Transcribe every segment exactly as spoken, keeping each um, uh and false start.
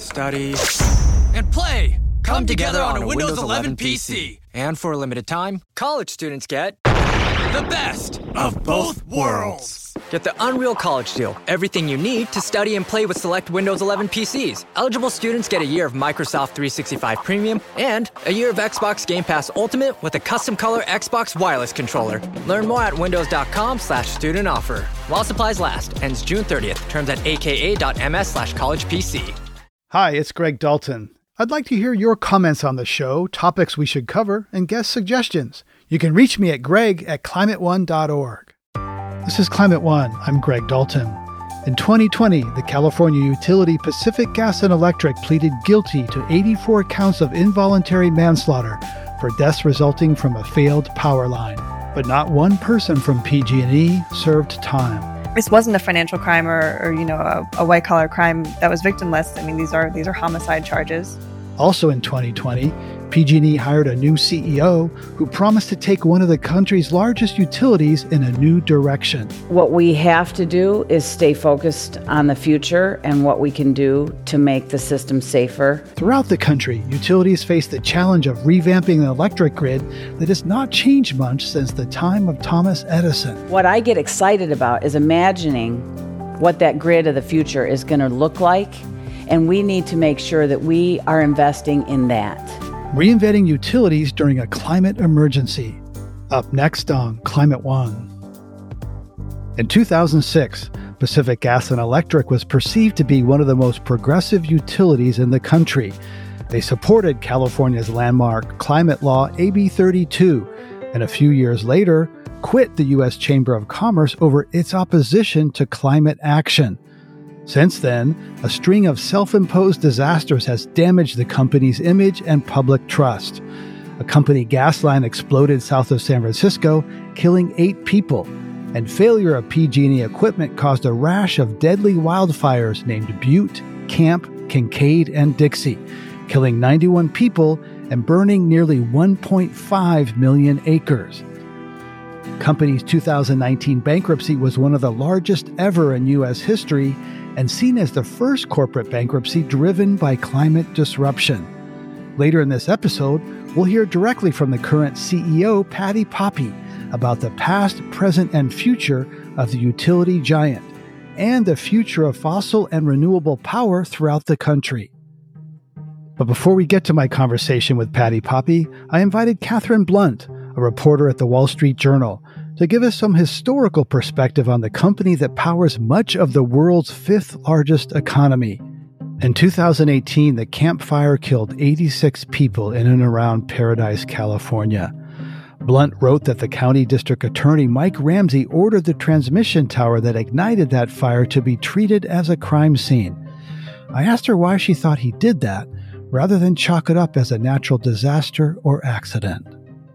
study, and play come, come together, together on, on a a Windows, Windows eleven eleven P C. And for a limited time, college students get The best of both worlds. Get the Unreal College Deal. Everything you need to study and play with select Windows eleven P Cs. Eligible students get a year of Microsoft three sixty-five Premium and a year of Xbox Game Pass Ultimate with a custom color Xbox wireless controller. Learn more at windows.com slash student offer. While supplies last. Ends June thirtieth. Terms at aka.ms slash college PC. Hi, it's Greg Dalton. I'd like to hear your comments on the show, topics we should cover, and guest suggestions. You can reach me at greg at climate one dot org. This is Climate One. I'm Greg Dalton. In twenty twenty, the California utility Pacific Gas and Electric pleaded guilty to eighty-four counts of involuntary manslaughter for deaths resulting from a failed power line. But not one person from P G and E served time. This wasn't a financial crime or, or you know, a, a white-collar crime that was victimless. I mean, these are these are homicide charges. Also in twenty twenty, P G and E hired a new C E O who promised to take one of the country's largest utilities in a new direction. What we have to do is stay focused on the future and what we can do to make the system safer. Throughout the country, utilities face the challenge of revamping an electric grid that has not changed much since the time of Thomas Edison. What I get excited about is imagining what that grid of the future is going to look like, and we need to make sure that we are investing in that. Reinventing utilities during a climate emergency. Up next on Climate One. In two thousand six, Pacific Gas and Electric was perceived to be one of the most progressive utilities in the country. They supported California's landmark climate law A B thirty-two, and a few years later, quit the U S Chamber of Commerce over its opposition to climate action. Since then, a string of self-imposed disasters has damaged the company's image and public trust. A company gas line exploded south of San Francisco, killing eight people, and failure of P G and E equipment caused a rash of deadly wildfires named Butte, Camp, Kincaid, and Dixie, killing ninety-one people and burning nearly one point five million acres. Company's two thousand nineteen bankruptcy was one of the largest ever in U S history and seen as the first corporate bankruptcy driven by climate disruption. Later in this episode, we'll hear directly from the current C E O, Patti Poppe, about the past, present, and future of the utility giant and the future of fossil and renewable power throughout the country. But before we get to my conversation with Patti Poppe, I invited Catherine Blunt, a reporter at the Wall Street Journal, to give us some historical perspective on the company that powers much of the world's fifth largest economy. In two thousand eighteen, the Camp Fire killed eighty-six people in and around Paradise, California. Blunt wrote that the county district attorney Mike Ramsey ordered the transmission tower that ignited that fire to be treated as a crime scene. I asked her why she thought he did that, rather than chalk it up as a natural disaster or accident.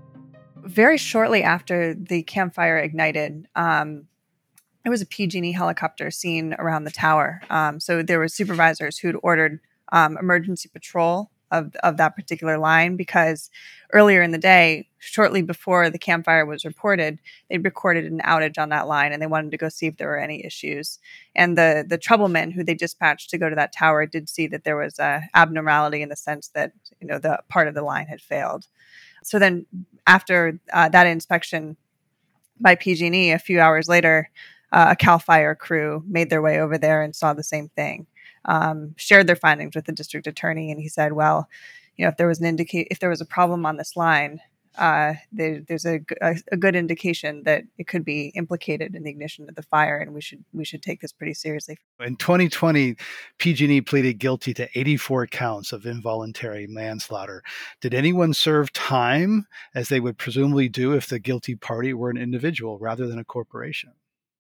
Very shortly after the Camp Fire ignited, um, there was a P G and E helicopter seen around the tower. Um, so there were supervisors who'd ordered um, emergency patrol of, of that particular line because earlier in the day, shortly before the Camp Fire was reported, they'd recorded an outage on that line and they wanted to go see if there were any issues. And the the troublemen who they dispatched to go to that tower did see that there was a abnormality in the sense that, you know, the part of the line had failed. So then after uh, that inspection by P G and E, a few hours later, uh, a CAL FIRE crew made their way over there and saw the same thing, um, shared their findings with the district attorney. And he said, well, you know, if there was an indicate, if there was a problem on this line, uh, there, there's a, a, a good indication that it could be implicated in the ignition of the fire, and we should we should take this pretty seriously. In twenty twenty, P G and E pleaded guilty to eighty-four counts of involuntary manslaughter. Did anyone serve time, as they would presumably do if the guilty party were an individual rather than a corporation?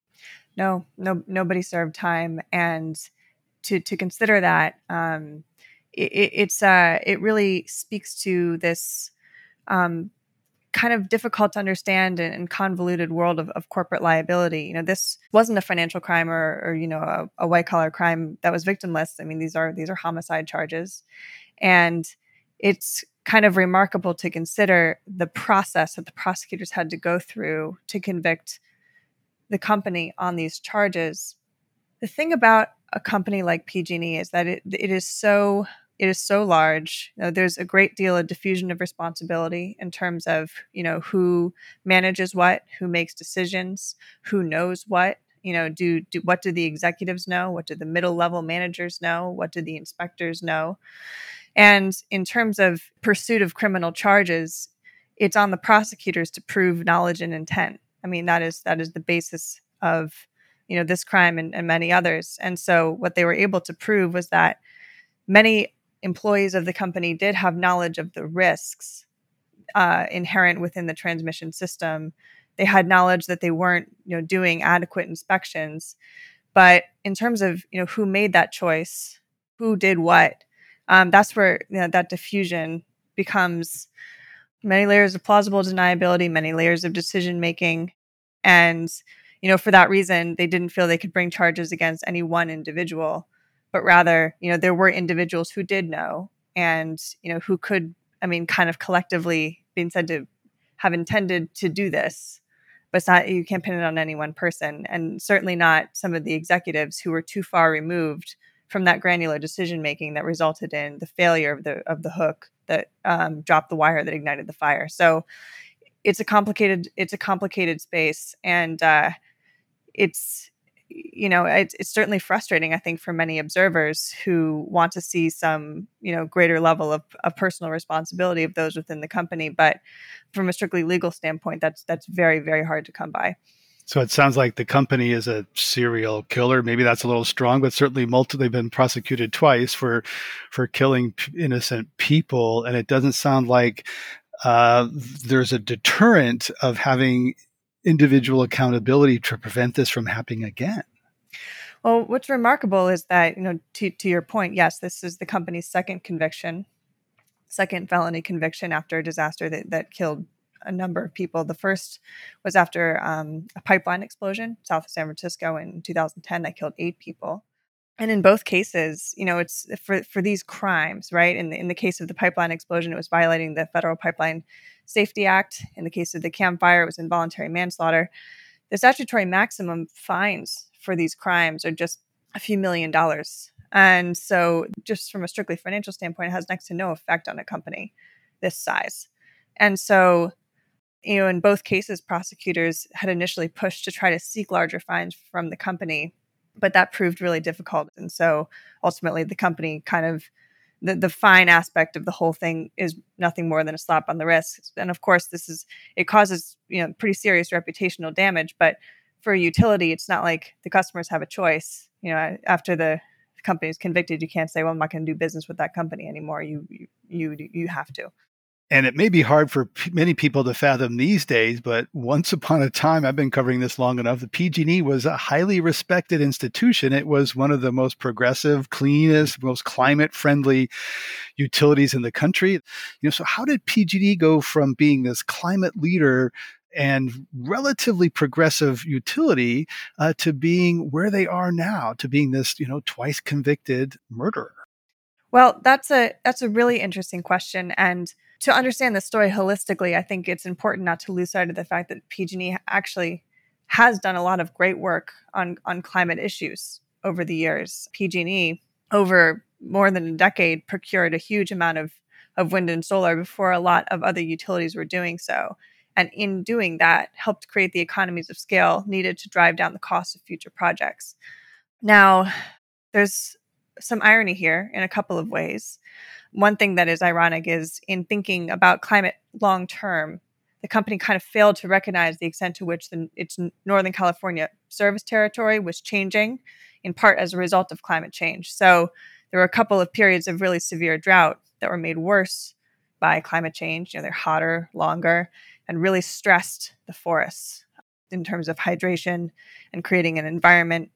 No, no, nobody served time, and to to consider that, um, it, it's uh, it really speaks to this. Um, kind of difficult to understand and, and convoluted world of, of corporate liability. You know, this wasn't a financial crime or, or you know, a, a white collar crime that was victimless. I mean, these are these are homicide charges, and it's kind of remarkable to consider the process that the prosecutors had to go through to convict the company on these charges, The thing about a company like P G and E is that it it is so it is so large. You know, there's a great deal of diffusion of responsibility in terms of, you know, who manages what, who makes decisions, who knows what. You know, do, do what do the executives know? What do the middle level managers know? What do the inspectors know? And in terms of pursuit of criminal charges, it's on the prosecutors to prove knowledge and intent. I mean, that is that is the basis of, you know, this crime and, and many others. And so what they were able to prove was that many employees of the company did have knowledge of the risks uh, inherent within the transmission system. They had knowledge that they weren't, you know, doing adequate inspections. But in terms of, you know, who made that choice, who did what, um, that's where, you know, that diffusion becomes many layers of plausible deniability, many layers of decision making. And, you know, for that reason, they didn't feel they could bring charges against any one individual, but rather, you know, there were individuals who did know and, you know, who could, I mean, kind of collectively being said to have intended to do this. But it's not, you can't pin it on any one person, and certainly not some of the executives who were too far removed from that granular decision making that resulted in the failure of the of the hook that um, dropped the wire that ignited the fire. So it's a complicated it's a complicated space, and uh, it's you know it's, it's certainly frustrating, I think, for many observers who want to see some you know greater level of, of personal responsibility of those within the company. But from a strictly legal standpoint, that's that's very, very hard to come by. So it sounds like the company is a serial killer. Maybe that's a little strong, but certainly multi, they've been prosecuted twice for for killing innocent people. And it doesn't sound like uh, there's a deterrent of having individual accountability to prevent this from happening again. Well, what's remarkable is that, you know, to, to your point, yes, this is the company's second conviction, second felony conviction after a disaster that, that killed a number of people. The first was after um, a pipeline explosion south of San Francisco in two thousand ten that killed eight people. And in both cases, you know, it's for, for these crimes, right? In the, in the case of the pipeline explosion, it was violating the Federal Pipeline Safety Act. In the case of the Camp Fire, it was involuntary manslaughter. The statutory maximum fines for these crimes are just a few million dollars. And so just from a strictly financial standpoint, it has next to no effect on a company this size. And so, you know, in both cases, prosecutors had initially pushed to try to seek larger fines from the company, but that proved really difficult. And so ultimately the company kind of, the, the fine aspect of the whole thing is nothing more than a slap on the wrist. And of course, this is, it causes, you know, pretty serious reputational damage, but for a utility, it's not like the customers have a choice. You know, after the company is convicted, you can't say, well, I'm not going to do business with that company anymore. You, you, you, you have to. And it may be hard for p- many people to fathom these days, but once upon a time, I've been covering this long enough, the P G and E was a highly respected institution. It was one of the most progressive, cleanest, most climate-friendly utilities in the country. You know, so how did P G and E go from being this climate leader and relatively progressive utility uh, to being where they are now, to being this, you know, twice convicted murderer? Well, that's a that's a really interesting question. And to understand the story holistically, I think it's important not to lose sight of the fact that P G and E actually has done a lot of great work on, on climate issues over the years. P G and E, over more than a decade, procured a huge amount of, of wind and solar before a lot of other utilities were doing so. And in doing that, helped create the economies of scale needed to drive down the cost of future projects. Now, there's some irony here in a couple of ways. One thing that is ironic is in thinking about climate long term, the company kind of failed to recognize the extent to which the, its Northern California service territory was changing, in part as a result of climate change. So there were a couple of periods of really severe drought that were made worse by climate change. You know, they're hotter, longer, and really stressed the forests in terms of hydration and creating an environment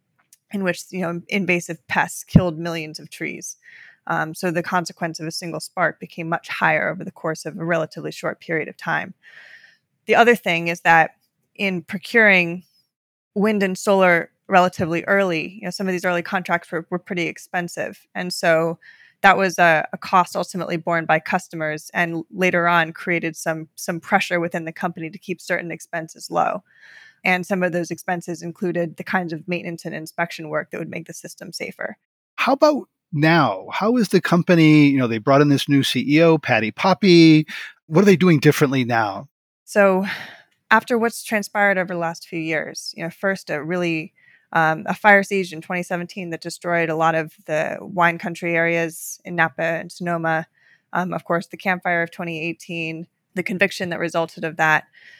in which, you know, invasive pests killed millions of trees. Um, so the consequence of a single spark became much higher over the course of a relatively short period of time. The other thing is that in procuring wind and solar relatively early, you know, some of these early contracts were, were pretty expensive. And so that was a, a cost ultimately borne by customers, and later on created some some pressure within the company to keep certain expenses low. And some of those expenses included the kinds of maintenance and inspection work that would make the system safer. How about now? How is the company, you know, they brought in this new C E O, Patty Poppe. What are they doing differently now? So after what's transpired over the last few years, you know, first a really um, a fire siege in twenty seventeen that destroyed a lot of the wine country areas in Napa and Sonoma. Um, of course, the Camp Fire of twenty eighteen, the conviction that resulted of that.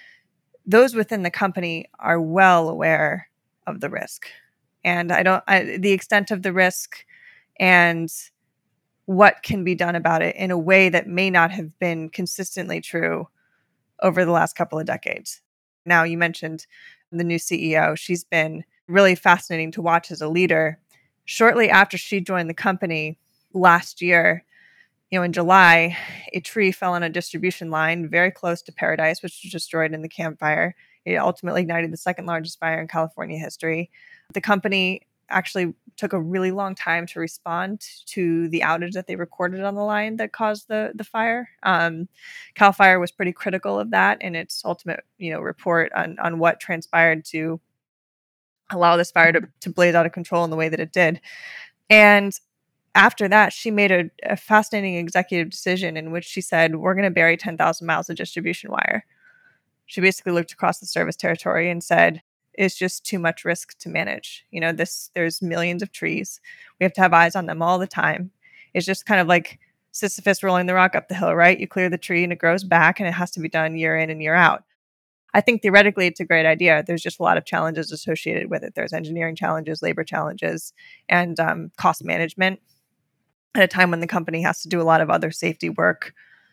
Those within the company are well aware of the risk, and I don't I, the extent of the risk and what can be done about it in a way that may not have been consistently true over the last couple of decades. Now, you mentioned the new C E O. She's been really fascinating to watch as a leader. Shortly after she joined the company last year, you know, in July, a tree fell on a distribution line very close to Paradise, which was destroyed in the Camp Fire. It ultimately ignited the second largest fire in California history. The company actually took a really long time to respond to the outage that they recorded on the line that caused the the fire. Um, Cal Fire was pretty critical of that in its ultimate, you know, report on on what transpired to allow this fire to, to blaze out of control in the way that it did. And after that, she made a, a fascinating executive decision in which she said, we're going to bury ten thousand miles of distribution wire. She basically looked across the service territory and said, it's just too much risk to manage. You know, this, there's millions of trees. We have to have eyes on them all the time. It's just kind of like Sisyphus rolling the rock up the hill, right? You clear the tree and it grows back, and it has to be done year in and year out. I think theoretically it's a great idea. There's just a lot of challenges associated with it. There's engineering challenges, labor challenges, and um, cost management at a time when the company has to do a lot of other safety work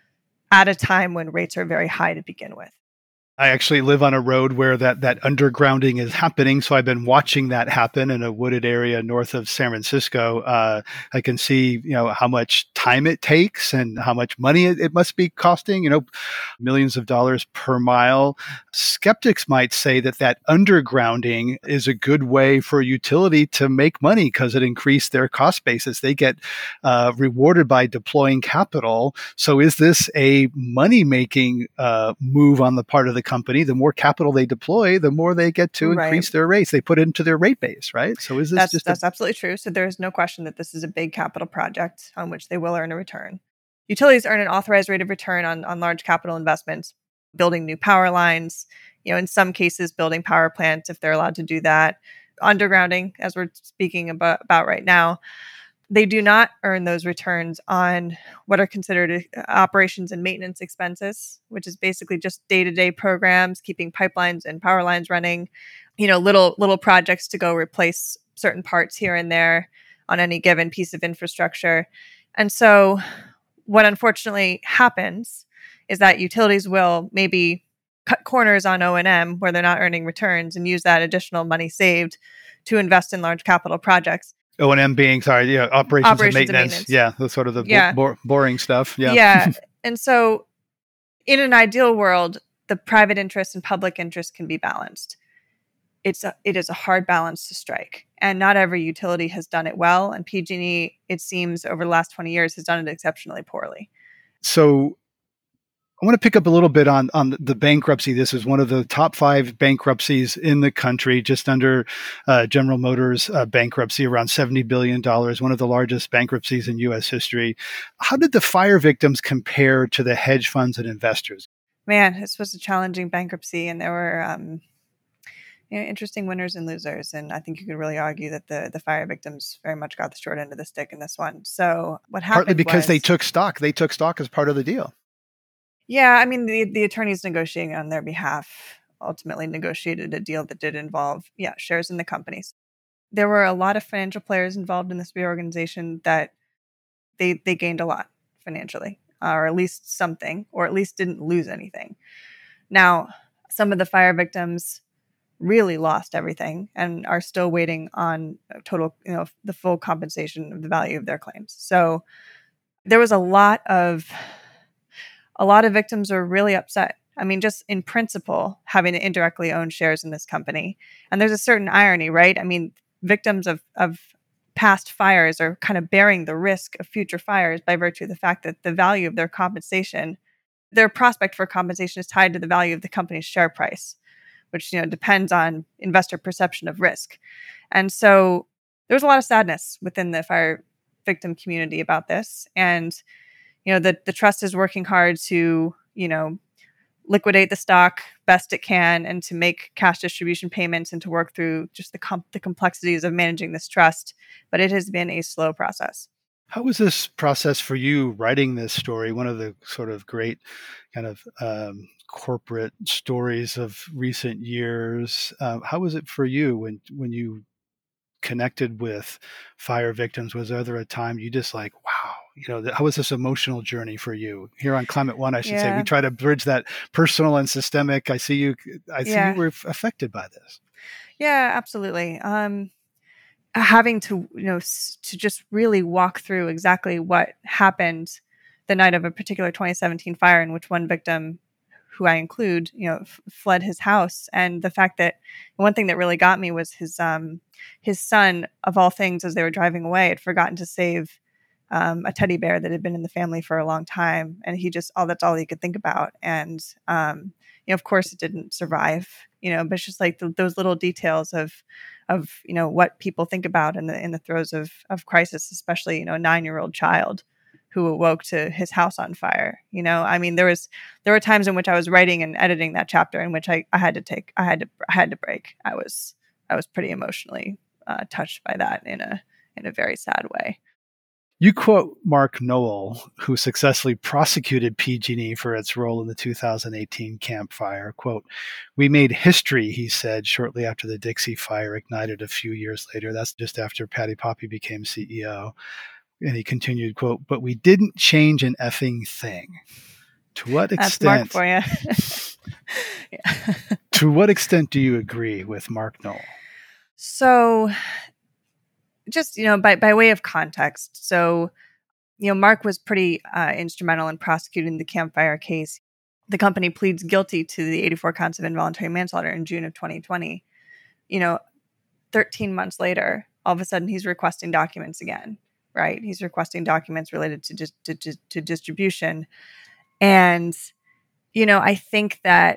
at a time when rates are very high to begin with. I actually live on a road where that that undergrounding is happening, so I've been watching that happen in a wooded area north of San Francisco. Uh, I can see, you know, how much time it takes and how much money it, it must be costing. You know, millions of dollars per mile. Skeptics might say that that undergrounding is a good way for a utility to make money because it increased their cost basis. They get uh, rewarded by deploying capital. So, is this a money-making uh, move on the part of the company? The more capital they deploy, the more they get to Right. increase their rates. They put it into their rate base, right? So is this That's just that's a, absolutely true. So there is no question that this is a big capital project on which they will earn a return. Utilities earn an authorized rate of return on, on large capital investments, building new power lines, you know, in some cases building power plants if they're allowed to do that, undergrounding, as we're speaking about, about right now. They do not earn those returns on what are considered operations and maintenance expenses, which is basically just day-to-day programs, keeping pipelines and power lines running, you know, little little projects to go replace certain parts here and there on any given piece of infrastructure. And so what unfortunately happens is that utilities will maybe cut corners on O and M where they're not earning returns and use that additional money saved to invest in large capital projects. O and M being, sorry, yeah, operations, Operations and and maintenance. maintenance. Yeah, the sort of the bo- Yeah. bo- boring stuff. Yeah. Yeah. And so in an ideal world, the private interest and public interest can be balanced. It's a, it is a hard balance to strike. And not every utility has done it well. And P G and E, it seems, over the last twenty years has done it exceptionally poorly. So I want to pick up a little bit on, on the bankruptcy. This is one of the top five bankruptcies in the country, just under uh, General Motors uh, bankruptcy, around seventy billion dollars, one of the largest bankruptcies in U S history. How did the fire victims compare to the hedge funds and investors? Man, this was a challenging bankruptcy, and there were um, you know, interesting winners and losers. And I think you could really argue that the the fire victims very much got the short end of the stick in this one. So what happened Partly because was, they took stock. They took stock as part of the deal. Yeah, I mean, the, the attorneys negotiating on their behalf ultimately negotiated a deal that did involve, yeah, shares in the companies. There were a lot of financial players involved in this reorganization that they they gained a lot financially, or at least something, or at least didn't lose anything. Now, some of the fire victims really lost everything and are still waiting on total, you know, the full compensation of the value of their claims. So there was a lot of A lot of victims are really upset. I mean, just in principle, having to indirectly own shares in this company. And there's a certain irony, right? I mean, victims of, of past fires are kind of bearing the risk of future fires by virtue of the fact that the value of their compensation, their prospect for compensation is tied to the value of the company's share price, which, you know, depends on investor perception of risk. And so there was a lot of sadness within the fire victim community about this. And, you know, the, the trust is working hard to, you know, liquidate the stock best it can and to make cash distribution payments and to work through just the com- the complexities of managing this trust. But it has been a slow process. How was this process for you writing this story? One of the sort of great kind of um, corporate stories of recent years. Uh, how was it for you when when you connected with fire victims? Was there a time you just like, wow, you know, how was this emotional journey for you? Here on Climate One, I should yeah. say, we try to bridge that personal and systemic. I see you, I see yeah. you were affected by this. Yeah, absolutely. Um, having to, you know, s- to just really walk through exactly what happened the night of a particular twenty seventeen fire in which one victim, who I include, you know, f- fled his house. And the fact that one thing that really got me was his, um, his son, of all things, as they were driving away, had forgotten to save um, a teddy bear that had been in the family for a long time. And he just, all that's all he could think about. And, um, you know, of course it didn't survive, you know, but it's just like the, those little details of, of, you know, what people think about in the, in the throes of, of crisis, especially, you know, a nine-year-old child who awoke to his house on fire. You know, I mean, there was, there were times in which I was writing and editing that chapter in which I, I had to take, I had to, I had to break. I was, I was pretty emotionally uh, touched by that in a, in a very sad way. You quote Mark Noel, who successfully prosecuted P G and E for its role in the two thousand eighteen Camp Fire. Quote, "We made history," he said shortly after the Dixie Fire ignited a few years later. That's just after Patti Poppe became C E O. And he continued, quote, "But we didn't change an effing thing." To what extent? That's Mark for you. yeah. To what extent do you agree with Mark Noel? So, just, you know, by, by way of context. So, you know, Mark was pretty uh, instrumental in prosecuting the Camp Fire case. The company pleads guilty to the eighty-four counts of involuntary manslaughter in June of twenty twenty. You know, thirteen months later, all of a sudden he's requesting documents again, right? He's requesting documents related to, dis- to, to, to distribution. And, you know, I think that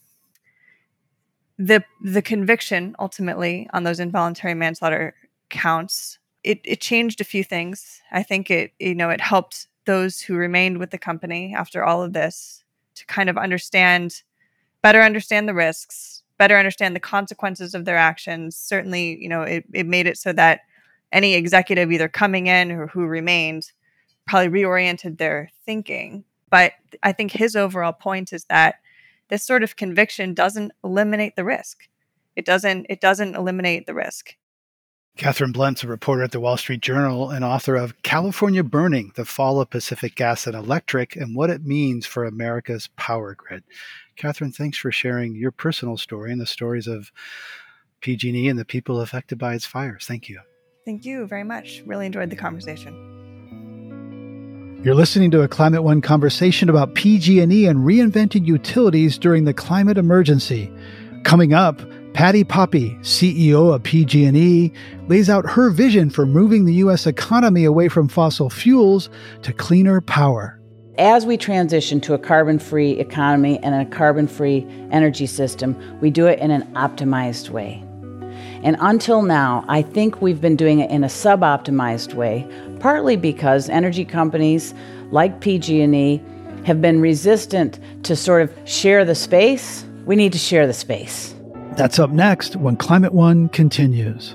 the the conviction ultimately on those involuntary manslaughter counts, it, it changed a few things. I think it, you know, it helped those who remained with the company after all of this to kind of understand, better understand the risks, better understand the consequences of their actions. Certainly, you know, it, it made it so that any executive either coming in or who remained probably reoriented their thinking. But I think his overall point is that this sort of conviction doesn't eliminate the risk. It doesn't, it doesn't eliminate the risk. Catherine Blunt's a reporter at the Wall Street Journal and author of California Burning, The Fall of Pacific Gas and Electric and What It Means for America's Power Grid. Catherine, thanks for sharing your personal story and the stories of P G and E and the people affected by its fires. Thank you. Thank you very much. Really enjoyed the conversation. You're listening to a Climate One conversation about P G and E and reinventing utilities during the climate emergency. Coming up, Patti Poppe, C E O of P G and E, lays out her vision for moving the U S economy away from fossil fuels to cleaner power. As we transition to a carbon-free economy and a carbon-free energy system, we do it in an optimized way. And until now, I think we've been doing it in a sub-optimized way, partly because energy companies like P G and E have been resistant to sort of share the space. We need to share the space. That's up next when Climate One continues.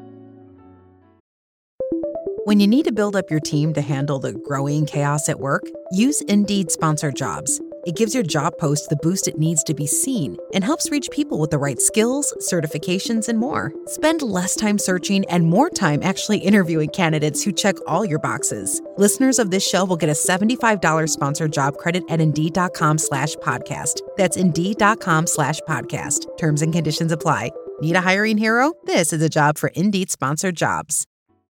When you need to build up your team to handle the growing chaos at work, use Indeed Sponsored Jobs. It gives your job post the boost it needs to be seen and helps reach people with the right skills, certifications, and more. Spend less time searching and more time actually interviewing candidates who check all your boxes. Listeners of this show will get a seventy-five dollars sponsored job credit at Indeed.com slash podcast. That's Indeed.com slash podcast. Terms and conditions apply. Need a hiring hero? This is a job for Indeed Sponsored Jobs.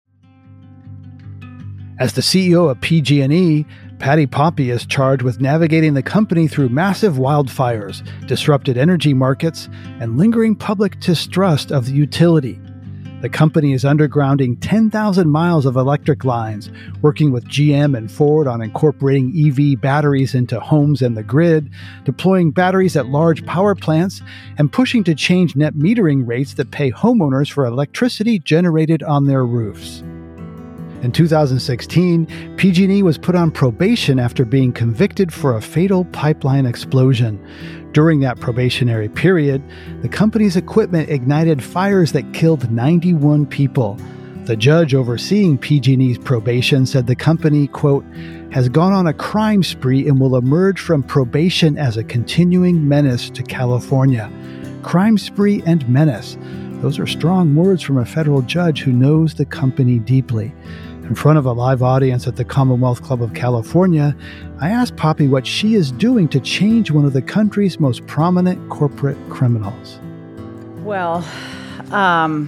As the C E O of P G and E, Patti Poppe is charged with navigating the company through massive wildfires, disrupted energy markets, and lingering public distrust of the utility. The company is undergrounding ten thousand miles of electric lines, working with G M and Ford on incorporating E V batteries into homes and the grid, deploying batteries at large power plants, and pushing to change net metering rates that pay homeowners for electricity generated on their roofs. In two thousand sixteen, P G and E was put on probation after being convicted for a fatal pipeline explosion. During that probationary period, the company's equipment ignited fires that killed ninety-one people. The judge overseeing P G and E's probation said the company, quote, has gone on a crime spree and will emerge from probation as a continuing menace to California. Crime spree and menace. Those are strong words from a federal judge who knows the company deeply. In front of a live audience at the Commonwealth Club of California, I asked Poppy what she is doing to change one of the country's most prominent corporate criminals. Well, um,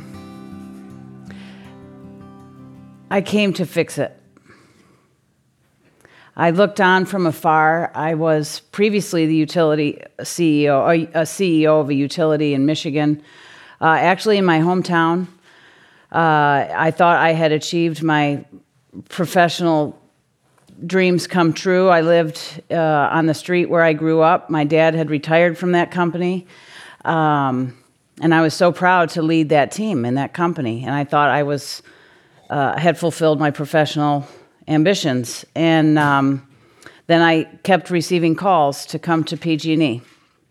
I came to fix it. I looked on from afar. I was previously the utility C E O, a C E O of a utility in Michigan, uh, actually in my hometown. Uh, I thought I had achieved my professional dreams come true. I lived uh, on the street where I grew up. My dad had retired from that company, um, and I was so proud to lead that team in that company. And I thought I was uh, had fulfilled my professional ambitions. And um, then I kept receiving calls to come to P G and E.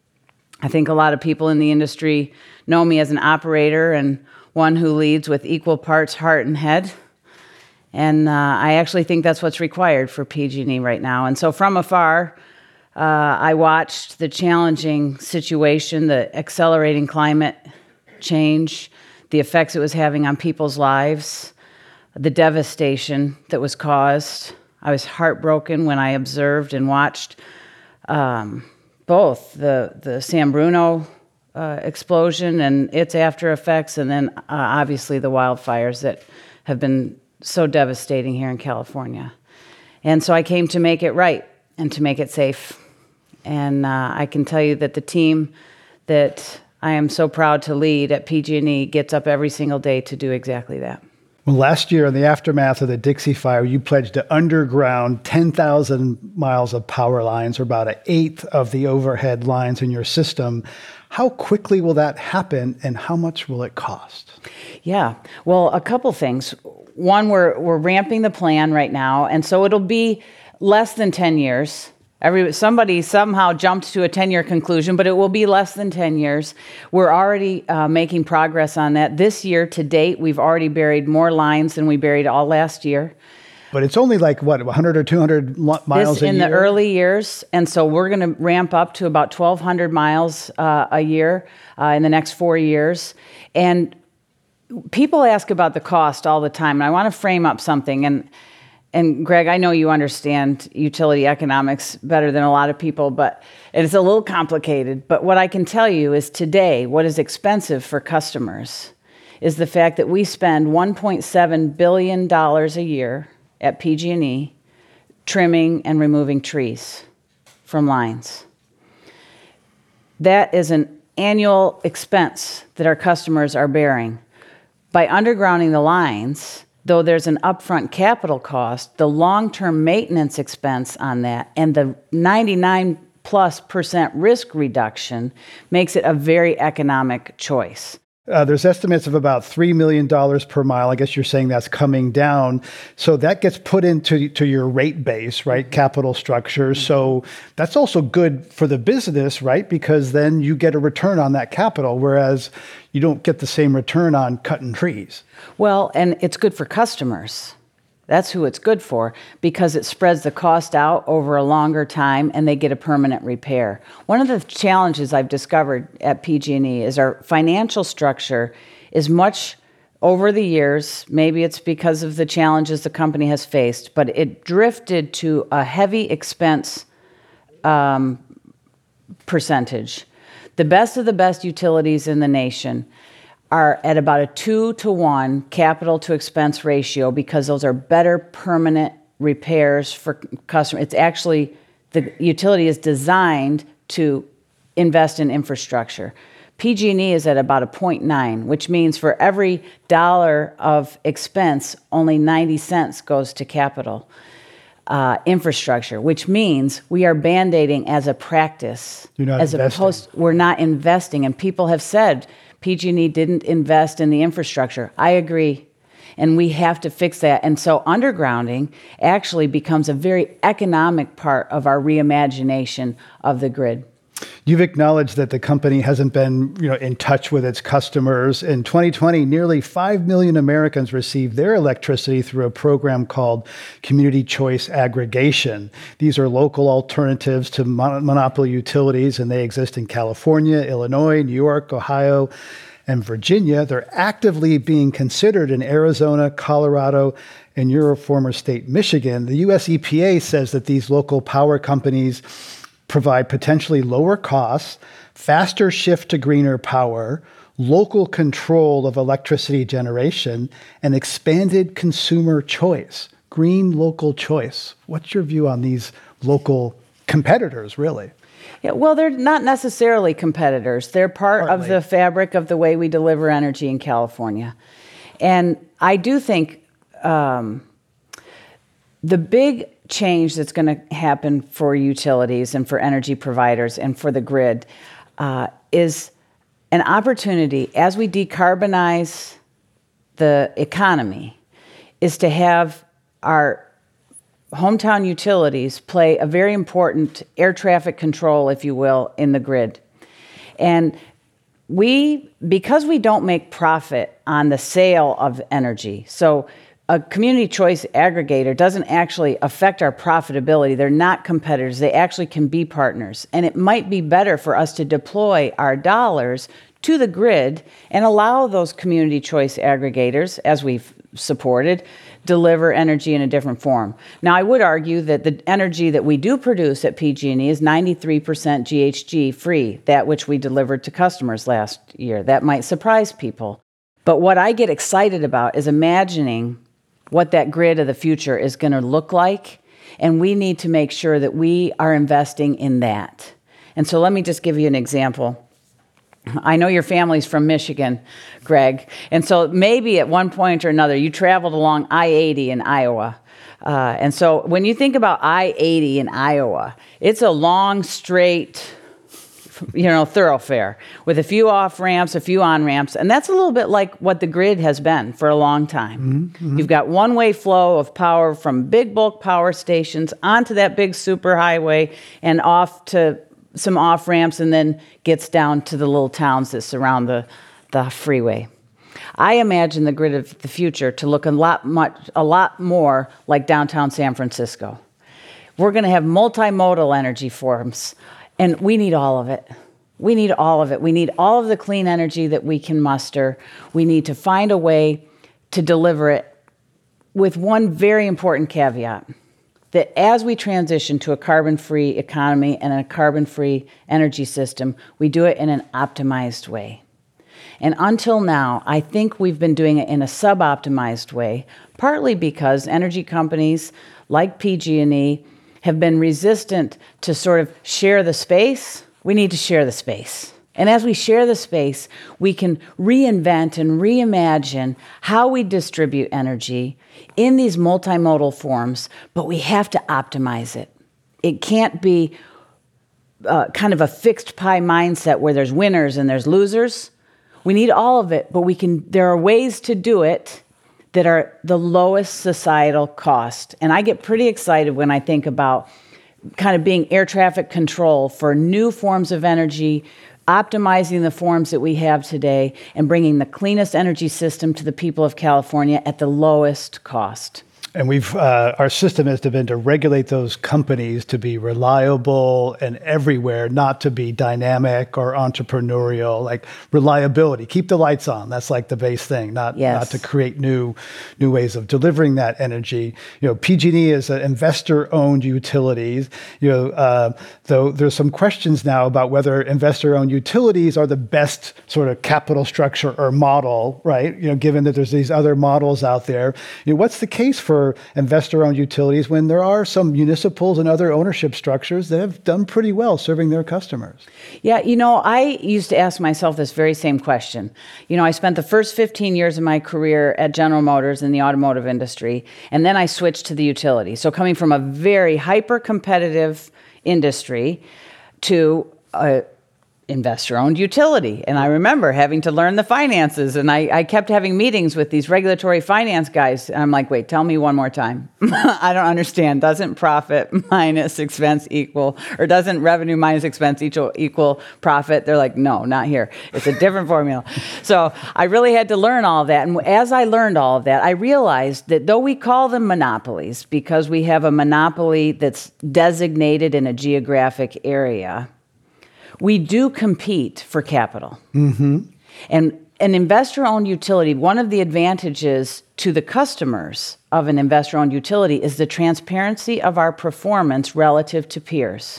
I think a lot of people in the industry know me as an operator and one who leads with equal parts heart and head. And uh, I actually think that's what's required for P G and E right now. And so from afar, uh, I watched the challenging situation, the accelerating climate change, the effects it was having on people's lives, the devastation that was caused. I was heartbroken when I observed and watched um, both the, the San Bruno Uh, explosion and its after effects, and then uh, obviously the wildfires that have been so devastating here in California. And so I came to make it right and to make it safe. And uh, I can tell you that the team that I am so proud to lead at P G and E gets up every single day to do exactly that. Well, last year, in the aftermath of the Dixie Fire, you pledged to underground ten thousand miles of power lines, or about an eighth of the overhead lines in your system. How quickly will that happen, and how much will it cost? Yeah, well, a couple things. One, we're we're ramping the plan right now, and so it'll be less than ten years. Every somebody somehow jumped to a ten-year conclusion, but it will be less than ten years. We're already uh, making progress on that. This year, to date, we've already buried more lines than we buried all last year. But it's only like, what, one hundred or two hundred miles this a in year? The early years, and so we're going to ramp up to about twelve hundred miles uh, a year uh, in the next four years. And people ask about the cost all the time, and I want to frame up something. And And Greg, I know you understand utility economics better than a lot of people, but it's a little complicated. But what I can tell you is today, what is expensive for customers is the fact that we spend one point seven billion dollars a year at P G and E trimming and removing trees from lines. That is an annual expense that our customers are bearing. By undergrounding the lines, though there's an upfront capital cost, the long-term maintenance expense on that and the ninety-nine plus percent risk reduction makes it a very economic choice. Uh, there's estimates of about three million dollars per mile. I guess you're saying that's coming down. So that gets put into to your rate base, right? Capital structure. So that's also good for the business, right? Because then you get a return on that capital, whereas you don't get the same return on cutting trees. Well, and it's good for customers. That's who it's good for, because it spreads the cost out over a longer time and they get a permanent repair. One of the challenges I've discovered at P G and E is our financial structure is much over the years, maybe it's because of the challenges the company has faced, but it drifted to a heavy expense um, percentage. The best of the best utilities in the nation are at about a two to one capital to expense ratio because those are better permanent repairs for customers. It's actually, the utility is designed to invest in infrastructure. P P G and E is at about a zero point nine, which means for every dollar of expense, only ninety cents goes to capital uh, infrastructure, which means we are Band-Aiding as a practice. You're not as investing. opposed, we're not investing. And people have said P G and E didn't invest in the infrastructure. I agree. And we have to fix that. And so undergrounding actually becomes a very economic part of our reimagination of the grid. You've acknowledged that the company hasn't been, you know, in touch with its customers. In twenty twenty, nearly five million Americans received their electricity through a program called Community Choice Aggregation. These are local alternatives to mon- monopoly utilities, and they exist in California, Illinois, New York, Ohio, and Virginia. They're actively being considered in Arizona, Colorado, and your former state, Michigan. The U S E P A says that these local power companies provide potentially lower costs, faster shift to greener power, local control of electricity generation, and expanded consumer choice, green local choice. What's your view on these local competitors, really? Yeah, well, they're not necessarily competitors. They're part Partly. of the fabric of the way we deliver energy in California. And I do think um, the big change that's going to happen for utilities and for energy providers and for the grid uh, is an opportunity, as we decarbonize the economy, is to have our hometown utilities play a very important air traffic control, if you will, in the grid. And we, because we don't make profit on the sale of energy, so a community choice aggregator doesn't actually affect our profitability. They're not competitors. They actually can be partners. And it might be better for us to deploy our dollars to the grid and allow those community choice aggregators, as we've supported, deliver energy in a different form. Now, I would argue that the energy that we do produce at P G and E is ninety-three percent G H G free, that which we delivered to customers last year. That might surprise people. But what I get excited about is imagining what that grid of the future is going to look like, and we need to make sure that we are investing in that. And so let me just give you an example. I know your family's from Michigan, Greg, and so maybe at one point or another you traveled along I eighty in Iowa. Uh, and so when you think about I eighty in Iowa, it's a long, straight, you know, thoroughfare with a few off ramps, a few on ramps, and that's a little bit like what the grid has been for a long time. Mm-hmm. You've got one-way flow of power from big bulk power stations onto that big superhighway and off to some off ramps, and then gets down to the little towns that surround the, the freeway. I imagine the grid of the future to look a lot much, a lot more like downtown San Francisco. We're going to have multimodal energy forms, and we need all of it. We need all of it. We need all of the clean energy that we can muster. We need to find a way to deliver it with one very important caveat, that as we transition to a carbon-free economy and a carbon-free energy system, we do it in an optimized way. And until now, I think we've been doing it in a sub-optimized way, partly because energy companies like P G and E have been resistant to sort of share the space. We need to share the space. And as we share the space, we can reinvent and reimagine how we distribute energy in these multimodal forms, but we have to optimize it. It can't be uh, kind of a fixed pie mindset where there's winners and there's losers. We need all of it, but we can. There are ways to do it that are the lowest societal cost. And I get pretty excited when I think about kind of being air traffic control for new forms of energy, optimizing the forms that we have today, and bringing the cleanest energy system to the people of California at the lowest cost. And we've uh, our system has been to regulate those companies to be reliable and everywhere, not to be dynamic or entrepreneurial. Like reliability, keep the lights on. That's like the base thing, not yes. not to create new new ways of delivering that energy. You know, P G and E is an investor-owned utilities. You know, uh, though there's some questions now about whether investor-owned utilities are the best sort of capital structure or model, right? You know, given that there's these other models out there. You know, what's the case for for investor-owned utilities when there are some municipals and other ownership structures that have done pretty well serving their customers? Yeah, you know, I used to ask myself this very same question. You know, I spent the first fifteen years of my career at General Motors in the automotive industry, and then I switched to the utility. So coming from a very hyper-competitive industry to a investor-owned utility. And I remember having to learn the finances, and I, I kept having meetings with these regulatory finance guys. And I'm like, wait, tell me one more time. I don't understand. Doesn't profit minus expense equal, or doesn't revenue minus expense equal, equal profit? They're like, no, not here. It's a different formula. So I really had to learn all of that. And as I learned all of that, I realized that though we call them monopolies, because we have a monopoly that's designated in a geographic area, we do compete for capital. Mm-hmm. And an investor-owned utility, one of the advantages to the customers of an investor-owned utility is the transparency of our performance relative to peers.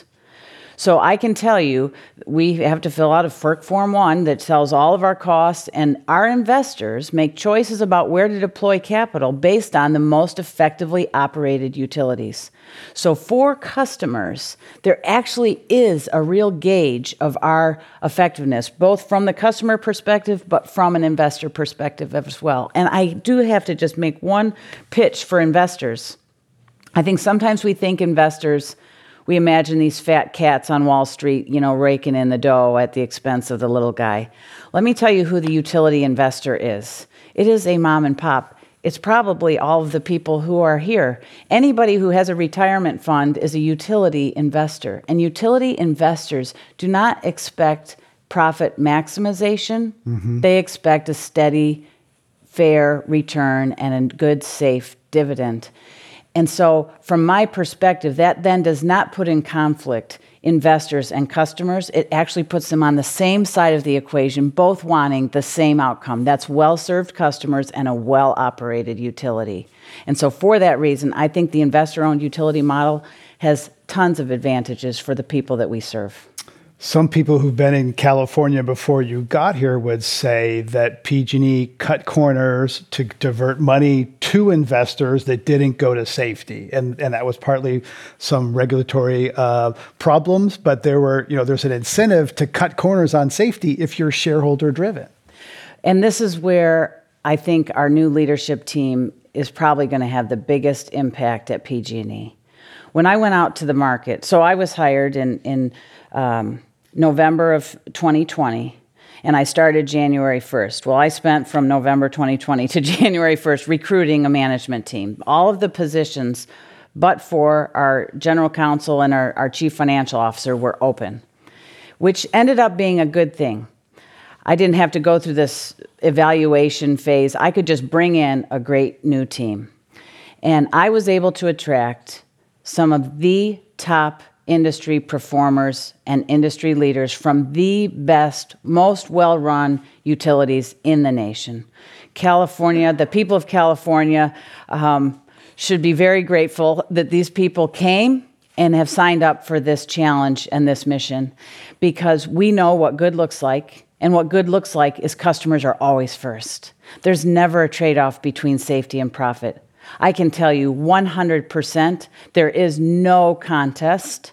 So I can tell you, we have to fill out a F E R C Form one that tells all of our costs, and our investors make choices about where to deploy capital based on the most effectively operated utilities. So for customers, there actually is a real gauge of our effectiveness, both from the customer perspective, but from an investor perspective as well. And I do have to just make one pitch for investors. I think sometimes we think investors, we imagine these fat cats on Wall Street, you know, raking in the dough at the expense of the little guy. Let me tell you who the utility investor is. It is a mom and pop. It's probably all of the people who are here. Anybody who has a retirement fund is a utility investor. And utility investors do not expect profit maximization. Mm-hmm. They expect a steady, fair return and a good, safe dividend. And so from my perspective, that then does not put in conflict investors and customers. It actually puts them on the same side of the equation, both wanting the same outcome. That's well-served customers and a well-operated utility. And so for that reason, I think the investor-owned utility model has tons of advantages for the people that we serve. Some people who've been in California before you got here would say that P G and E cut corners to divert money to investors that didn't go to safety. And and that was partly some regulatory uh, problems, but there were, you know, there's an incentive to cut corners on safety if you're shareholder driven. And this is where I think our new leadership team is probably going to have the biggest impact at P G and E. When I went out to the market, so I was hired in, in um, November of twenty twenty, and I started January first. Well, I spent from November twenty twenty to January first recruiting a management team. All of the positions, but for our general counsel and our, our chief financial officer, were open, which ended up being a good thing. I didn't have to go through this evaluation phase. I could just bring in a great new team. And I was able to attract some of the top industry performers and industry leaders from the best, most well-run utilities in the nation. California, the people of California um, should be very grateful that these people came and have signed up for this challenge and this mission, because we know what good looks like, and what good looks like is customers are always first. There's never a trade-off between safety and profit. I can tell you one hundred percent there is no contest.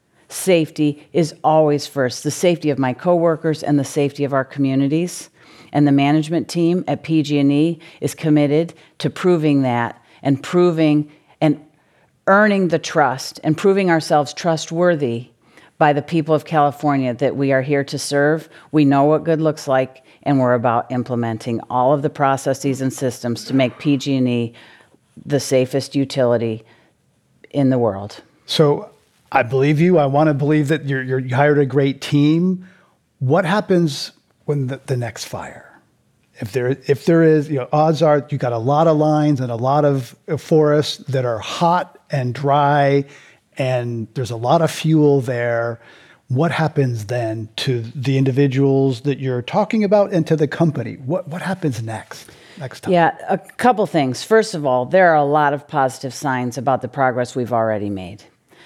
Safety is always first. The safety of my coworkers and the safety of our communities. And the management team at P G and E is committed to proving that, and proving and earning the trust and proving ourselves trustworthy by the people of California that we are here to serve. We know what good looks like, and we're about implementing all of the processes and systems to make P G and E the safest utility in the world. So I believe you. I want to believe that you're, you're, you hired a great team. What happens when the, the next fire? If there, if there is, you know, odds are you got a lot of lines and a lot of forests that are hot and dry, and there's a lot of fuel there. What happens then to the individuals that you're talking about and to the company? What what happens next? Next time? Yeah, a couple things. First of all, there are a lot of positive signs about the progress we've already made.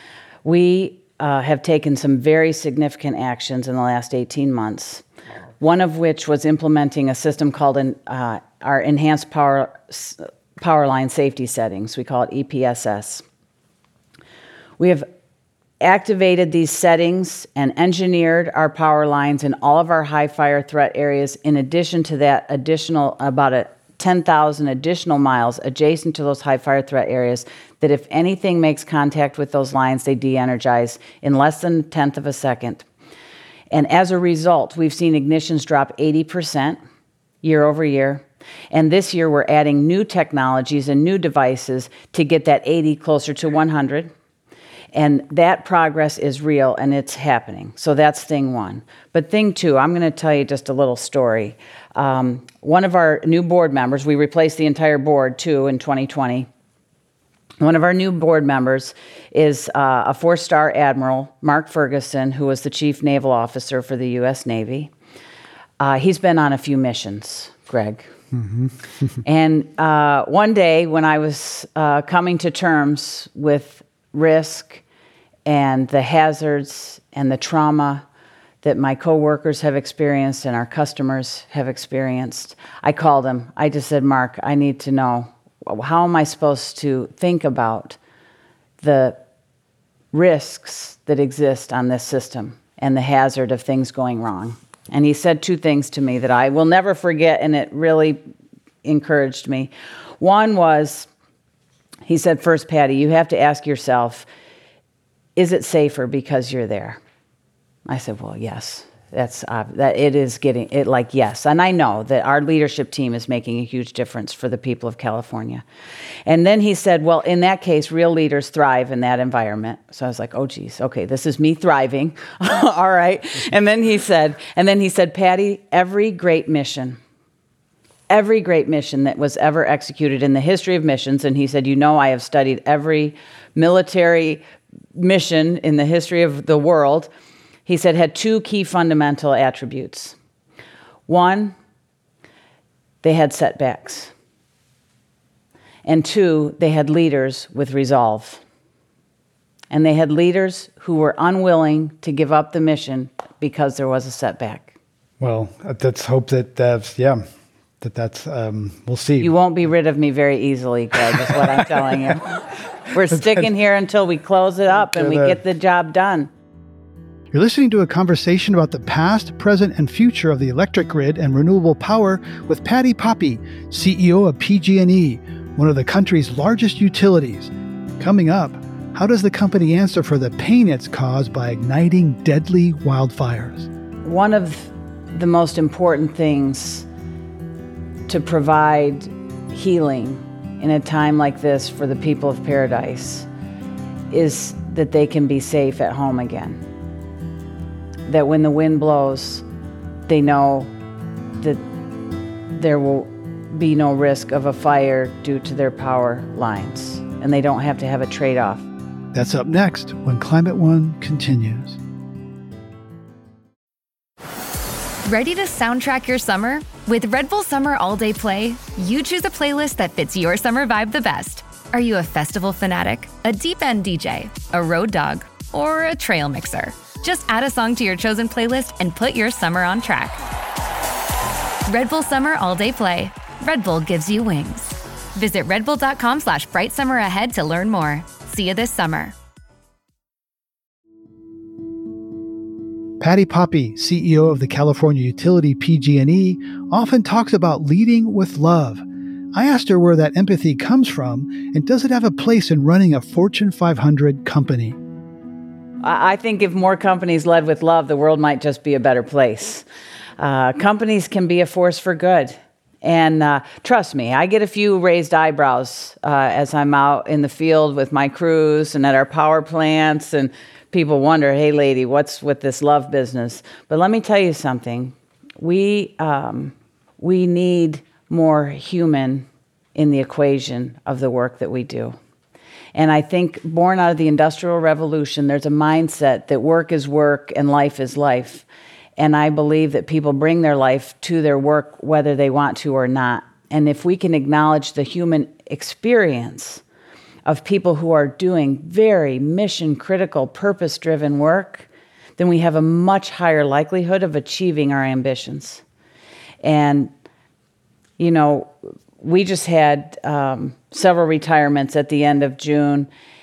We uh, have taken some very significant actions in the last eighteen months, one of which was implementing a system called an, uh, our Enhanced Power power line safety settings. We call it E P S S. We have activated these settings and engineered our power lines in all of our high fire threat areas. In addition to that, additional about a ten thousand additional miles adjacent to those high fire threat areas, that if anything makes contact with those lines, they de-energize in less than a tenth of a second. And as a result, we've seen ignitions drop eighty percent year over year. And this year, we're adding new technologies and new devices to get that eighty closer to one hundred. And that progress is real, and it's happening. So that's thing one. But thing two, I'm going to tell you just a little story. Um, one of our new board members, we replaced the entire board, too, in twenty twenty. One of our new board members is uh, a four-star admiral, Mark Ferguson, who was the chief naval officer for the U S Navy. Uh, he's been on a few missions, Greg. Mm-hmm. And uh, one day when I was uh, coming to terms with risk and the hazards and the trauma that my coworkers have experienced and our customers have experienced, I called him. I just said, Mark, I need to know, how am I supposed to think about the risks that exist on this system and the hazard of things going wrong? And he said two things to me that I will never forget, and it really encouraged me. One was, he said, first, Patty, you have to ask yourself, is it safer because you're there? I said, well, yes. That's uh, that it is getting it like yes, and I know that our leadership team is making a huge difference for the people of California. And then he said, well, in that case, real leaders thrive in that environment. So I was like, oh geez, okay, this is me thriving. All right. And then he said, and then he said, Patty, every great mission, every great mission that was ever executed in the history of missions, and he said, you know, I have studied every military mission in the history of the world. He said, had two key fundamental attributes. One, they had setbacks. And two, they had leaders with resolve. And they had leaders who were unwilling to give up the mission because there was a setback. Well, let's hope that that's, yeah, that that's, um, we'll see. You won't be rid of me very easily, Greg, is what I'm telling you. We're sticking here until we close it up and we get the job done. You're listening to a conversation about the past, present, and future of the electric grid and renewable power with Patti Poppe, C E O of P G and E, one of the country's largest utilities. Coming up, how does the company answer for the pain it's caused by igniting deadly wildfires? One of the most important things to provide healing in a time like this for the people of Paradise is that they can be safe at home again. That when the wind blows, they know that there will be no risk of a fire due to their power lines, and they don't have to have a trade-off. That's up next when Climate One continues. Ready to soundtrack your summer? With Red Bull Summer All Day Play, you choose a playlist that fits your summer vibe the best. Are you a festival fanatic, a deep end D J, a road dog, or a trail mixer? Just add a song to your chosen playlist and put your summer on track. Red Bull Summer All Day Play. Red Bull gives you wings. Visit redbull.com slash bright summer ahead to learn more. See you this summer. Patti Poppe, C E O of the California utility P G and E, often talks about leading with love. I asked her where that empathy comes from, and does it have a place in running a Fortune five hundred company? I think if more companies led with love, the world might just be a better place. Uh, companies can be a force for good. And uh, trust me, I get a few raised eyebrows uh, as I'm out in the field with my crews and at our power plants, and people wonder, hey, lady, what's with this love business? But let me tell you something. We, um, we need more human in the equation of the work that we do. And I think born out of the Industrial Revolution, there's a mindset that work is work and life is life. And I believe that people bring their life to their work whether they want to or not. And if we can acknowledge the human experience of people who are doing very mission-critical, purpose-driven work, then we have a much higher likelihood of achieving our ambitions. And, you know, we just had um, several retirements at the end of June.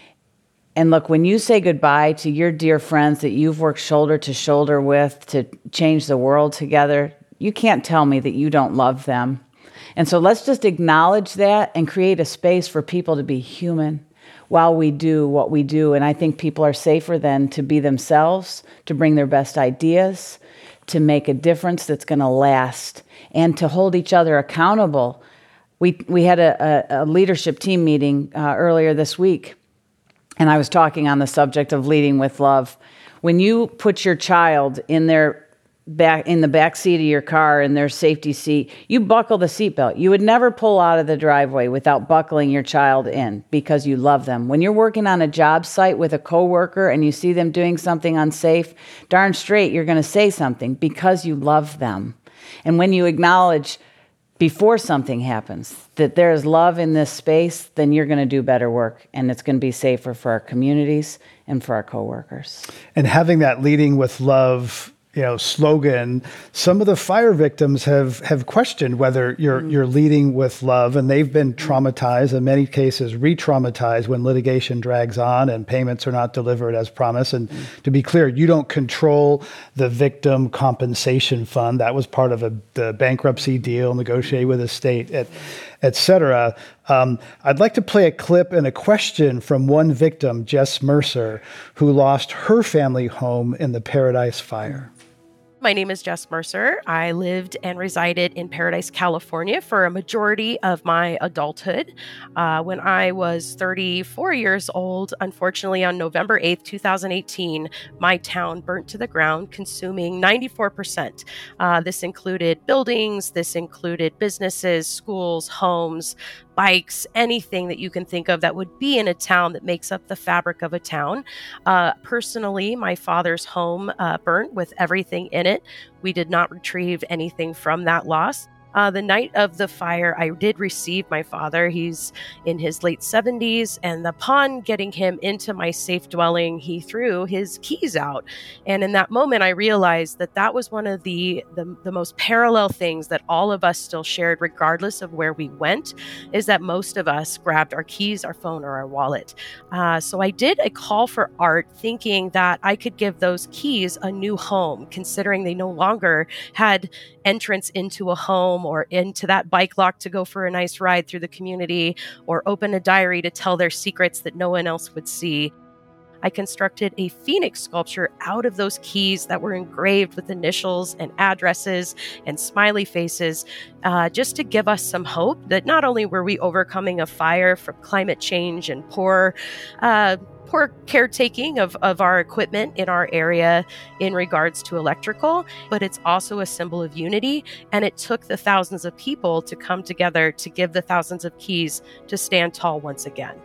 And look, when you say goodbye to your dear friends that you've worked shoulder to shoulder with to change the world together, you can't tell me that you don't love them. And so let's just acknowledge that and create a space for people to be human while we do what we do. And I think people are safer then to be themselves, to bring their best ideas, to make a difference that's going to last, and to hold each other accountable. We we had a, a, a leadership team meeting uh, earlier this week, and I was talking on the subject of leading with love. When you put your child in their back in the back seat of your car in their safety seat, you buckle the seatbelt. You would never pull out of the driveway without buckling your child in because you love them. When you're working on a job site with a coworker and you see them doing something unsafe, darn straight you're going to say something because you love them. And when you acknowledge before something happens that there is love in this space, then you're going to do better work, and it's going to be safer for our communities and for our coworkers. And having that leading with love, you know, slogan, some of the fire victims have have questioned whether you're mm. you're leading with love, and they've been traumatized, in many cases re-traumatized when litigation drags on and payments are not delivered as promised. And mm. to be clear, you don't control the victim compensation fund. That was part of a, the bankruptcy deal negotiated with the state, et, et cetera. Um, I'd like to play a clip and a question from one victim, Jess Mercer, who lost her family home in the Paradise Fire. My name is Jess Mercer. I lived and resided in Paradise, California for a majority of my adulthood. Uh, when I was thirty-four years old, unfortunately, on November eighth, twenty eighteen, my town burnt to the ground, consuming ninety-four percent. Uh, this included buildings, this included businesses, schools, homes, bikes, anything that you can think of that would be in a town that makes up the fabric of a town. Uh, personally, my father's home uh, burnt with everything in it. We did not retrieve anything from that loss. Uh, the night of the fire, I did receive my father. He's in his late seventies, and upon getting him into my safe dwelling, he threw his keys out. And in that moment, I realized that that was one of the, the, the most parallel things that all of us still shared, regardless of where we went, is that most of us grabbed our keys, our phone, or our wallet. Uh, so I did a call for art, thinking that I could give those keys a new home, considering they no longer had entrance into a home or into that bike lock to go for a nice ride through the community, or open a diary to tell their secrets that no one else would see. I constructed a phoenix sculpture out of those keys that were engraved with initials and addresses and smiley faces, uh, just to give us some hope that not only were we overcoming a fire from climate change and poor uh, poor caretaking of, of our equipment in our area in regards to electrical, but it's also a symbol of unity. And it took the thousands of people to come together to give the thousands of keys to stand tall once again.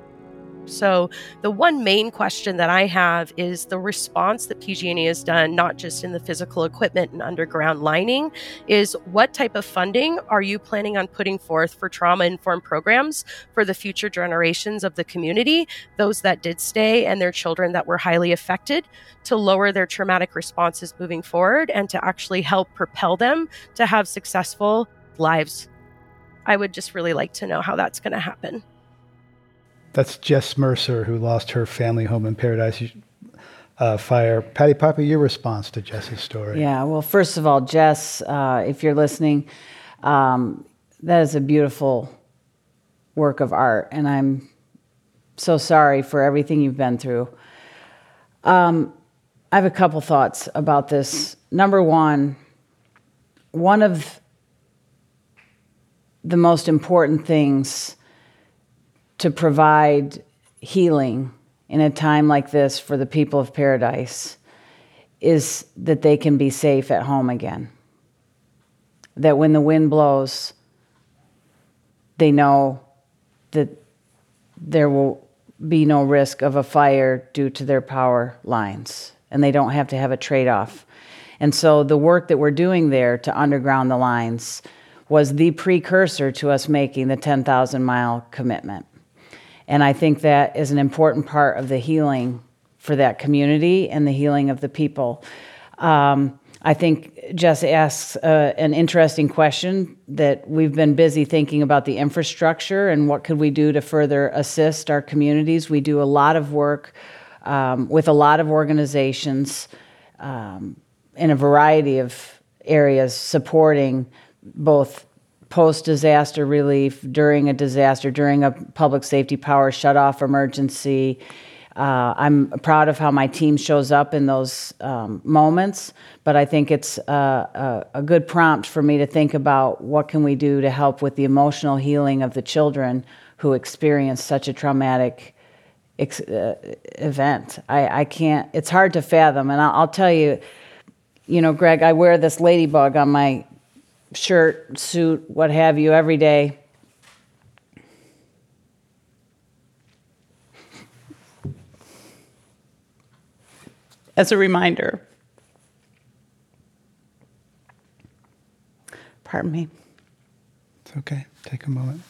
So the one main question that I have is the response that P G and E has done, not just in the physical equipment and underground lining, is what type of funding are you planning on putting forth for trauma-informed programs for the future generations of the community, those that did stay and their children that were highly affected, to lower their traumatic responses moving forward and to actually help propel them to have successful lives. I would just really like to know how that's going to happen. That's Jess Mercer, who lost her family home in Paradise uh, Fire. Patty Poppe, your response to Jess's story. Yeah, well, first of all, Jess, uh, if you're listening, um, that is a beautiful work of art, and I'm so sorry for everything you've been through. Um, I have a couple thoughts about this. Number one, one of the most important things to provide healing in a time like this for the people of Paradise is that they can be safe at home again. That when the wind blows, they know that there will be no risk of a fire due to their power lines, and they don't have to have a trade-off. And so the work that we're doing there to underground the lines was the precursor to us making the ten thousand mile commitment. And I think that is an important part of the healing for that community and the healing of the people. Um, I think Jess asks uh, an interesting question that we've been busy thinking about the infrastructure and what could we do to further assist our communities. We do a lot of work um, with a lot of organizations um, in a variety of areas supporting both post-disaster relief, during a disaster, during a public safety power shutoff emergency. Uh, I'm proud of how my team shows up in those um, moments, but I think it's uh, a, a good prompt for me to think about what can we do to help with the emotional healing of the children who experience such a traumatic ex- uh, event. I, I can't, it's hard to fathom, and I'll, I'll tell you, you know, Greg, I wear this ladybug on my shirt, suit, what have you, every day. As a reminder. Pardon me. It's okay. Take a moment.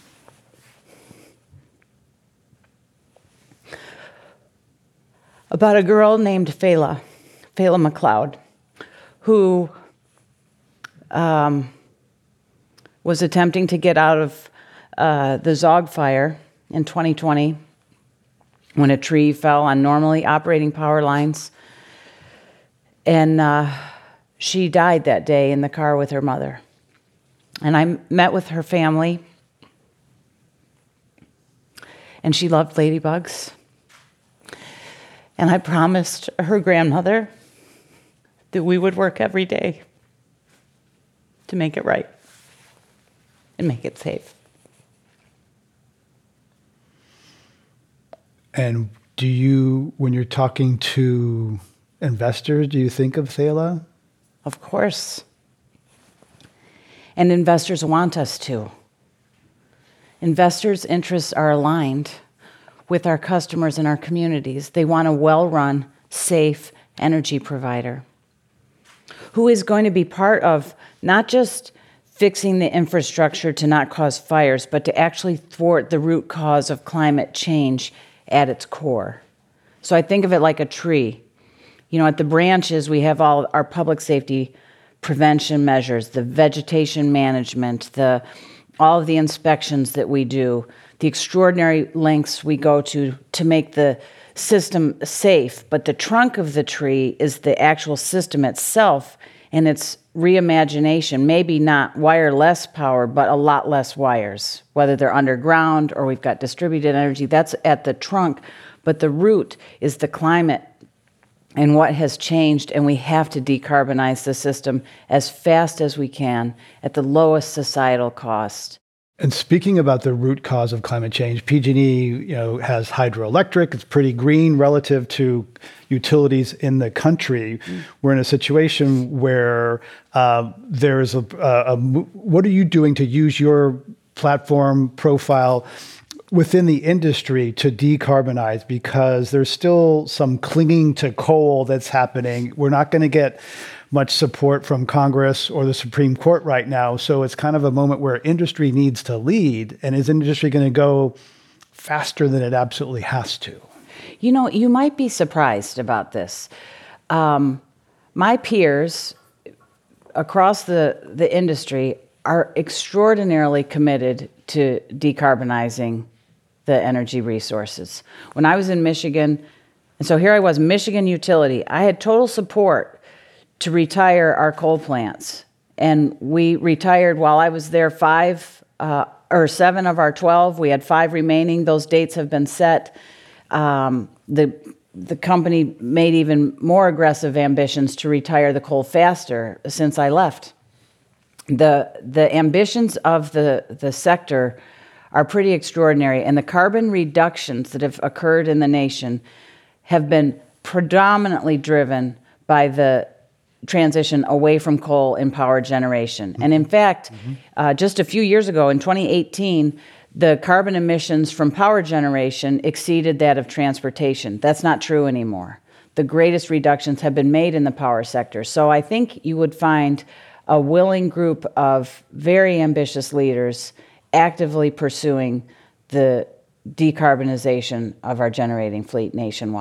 About a girl named Fela, Fela McLeod, who um, was attempting to get out of uh, the Zogg fire in twenty twenty when a tree fell on normally operating power lines. And uh, she died that day in the car with her mother. And I met with her family, and she loved ladybugs. And I promised her grandmother that we would work every day to make it right and make it safe. And do you, when you're talking to investors, do you think of Fela? Of course. And investors want us to. Investors' interests are aligned with our customers and our communities. They want a well-run, safe energy provider who is going to be part of not just fixing the infrastructure to not cause fires, but to actually thwart the root cause of climate change at its core. So I think of it like a tree. You know, at the branches, we have all our public safety prevention measures, the vegetation management, the all of the inspections that we do, the extraordinary lengths we go to to make the system safe. But the trunk of the tree is the actual system itself and its reimagination, maybe not wireless power, but a lot less wires, whether they're underground or we've got distributed energy. That's at the trunk. But the root is the climate and what has changed, and we have to decarbonize the system as fast as we can at the lowest societal cost. And speaking about the root cause of climate change, P G and E, you know, has hydroelectric. It's pretty green relative to utilities in the country. Mm. We're in a situation where uh, there's a, a, a, what are you doing to use your platform profile within the industry to decarbonize? Because there's still some clinging to coal that's happening. We're not going to get much support from Congress or the Supreme Court right now. So it's kind of a moment where industry needs to lead. And is industry going to go faster than it absolutely has to? You know, you might be surprised about this. Um, my peers across the, the industry are extraordinarily committed to decarbonizing the energy resources. When I was in Michigan, and so here I was, Michigan utility, I had total support to retire our coal plants. And we retired while I was there five uh, or seven of our twelve. We had five remaining. Those dates have been set. Um, the the company made even more aggressive ambitions to retire the coal faster since I left. The the ambitions of the, the sector are pretty extraordinary, and the carbon reductions that have occurred in the nation have been predominantly driven by the transition away from coal in power generation. Mm-hmm. And in fact, mm-hmm. uh, just a few years ago, in twenty eighteen, the carbon emissions from power generation exceeded that of transportation. That's not true anymore. The greatest reductions have been made in the power sector. So I think you would find a willing group of very ambitious leaders actively pursuing the decarbonization of our generating fleet nationwide.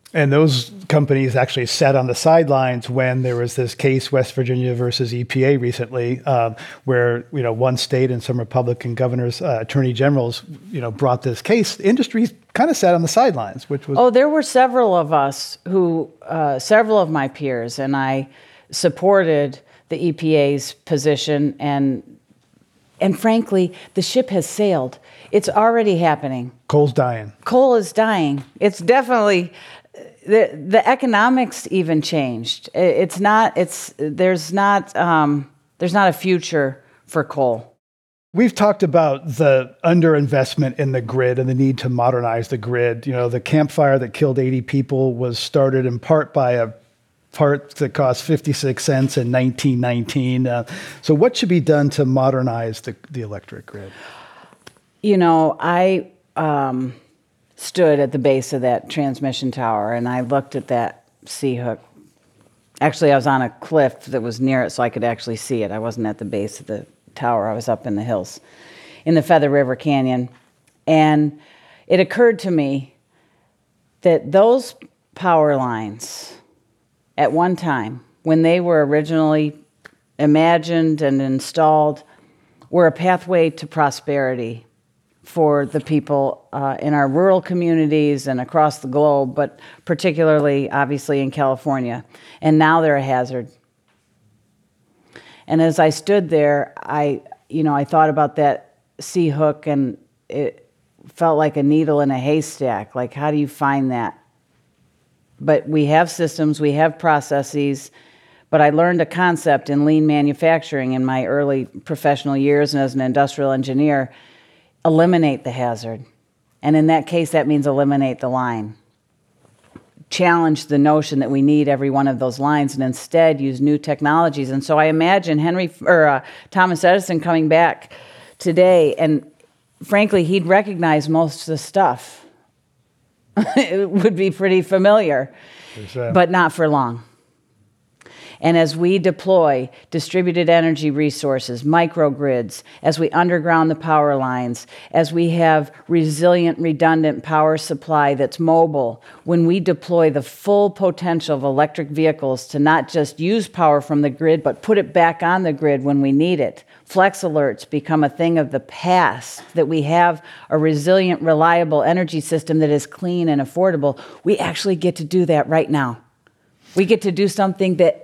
And those companies actually sat on the sidelines when there was this case, West Virginia versus E P A recently, um, where you know one state and some Republican governors, uh, attorney generals, you know, brought this case. The industry kind of sat on the sidelines, which was oh, there were several of us who, uh, several of my peers, and I supported the E P A's position, and and frankly, the ship has sailed. It's already happening. Coal's dying. Coal is dying. It's definitely. The the economics even changed. It's not. It's there's not. Um, there's not a future for coal. We've talked about the underinvestment in the grid and the need to modernize the grid. You know, the Camp Fire that killed eighty people was started in part by a part that cost fifty-six cents in nineteen nineteen. Uh, so, what should be done to modernize the the electric grid? You know, I. Um, stood at the base of that transmission tower, and I looked at that C-hook. Actually, I was on a cliff that was near it, so I could actually see it. I wasn't at the base of the tower. I was up in the hills, in the Feather River Canyon. And it occurred to me that those power lines, at one time, when they were originally imagined and installed, were a pathway to prosperity for the people uh, in our rural communities and across the globe, but particularly, obviously, in California. And now they're a hazard. And as I stood there, I, you know, I thought about that C-hook, and it felt like a needle in a haystack. Like, how do you find that? But we have systems, we have processes, but I learned a concept in lean manufacturing in my early professional years and as an industrial engineer. Eliminate the hazard. And in that case, that means eliminate the line. Challenge the notion that we need every one of those lines and instead use new technologies. And so I imagine Henry or uh, Thomas Edison coming back today, and frankly, he'd recognize most of the stuff. It would be pretty familiar, uh... but not for long. And as we deploy distributed energy resources, microgrids, as we underground the power lines, as we have resilient, redundant power supply that's mobile, when we deploy the full potential of electric vehicles to not just use power from the grid, but put it back on the grid when we need it, flex alerts become a thing of the past, that we have a resilient, reliable energy system that is clean and affordable. We actually get to do that right now. We get to do something that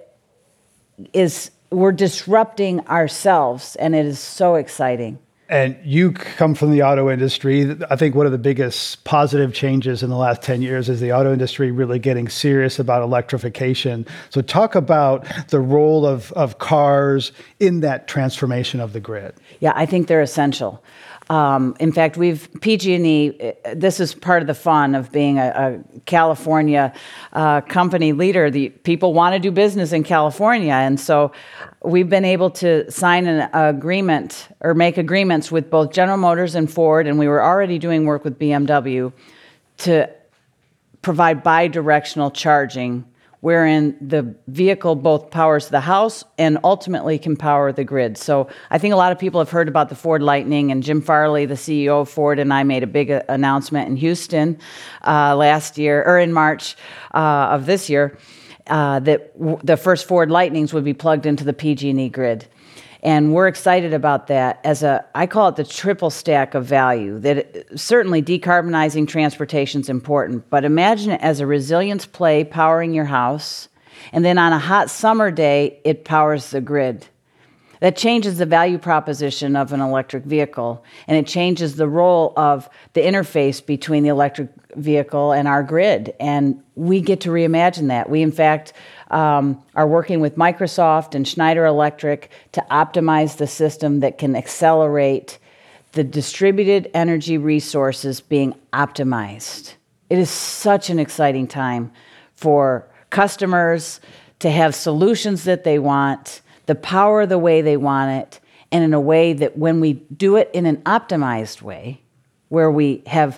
is we're disrupting ourselves, and it is so exciting. And you come from the auto industry. I think one of the biggest positive changes in the last ten years is the auto industry really getting serious about electrification. So talk about the role of, of cars in that transformation of the grid. Yeah, I think they're essential. Um, in fact, we've, P G and E, this is part of the fun of being a, a California uh, company leader. The people want to do business in California. And so we've been able to sign an agreement or make agreements with both General Motors and Ford, and we were already doing work with B M W to provide bi-directional charging, wherein the vehicle both powers the house and ultimately can power the grid. So I think a lot of people have heard about the Ford Lightning, and Jim Farley, the C E O of Ford, and I made a big uh, announcement in Houston uh, last year, or in March uh, of this year, uh, that w- the first Ford Lightnings would be plugged into the P G and E grid. And we're excited about that as a, I call it the triple stack of value, that it, certainly decarbonizing transportation is important, but imagine it as a resilience play powering your house, and then on a hot summer day, it powers the grid. That changes the value proposition of an electric vehicle, and it changes the role of the interface between the electric vehicle and our grid, and we get to reimagine that. We, in fact, um, are working with Microsoft and Schneider Electric to optimize the system that can accelerate the distributed energy resources being optimized. It is such an exciting time for customers to have solutions that they want, the power the way they want it, and in a way that when we do it in an optimized way, where we have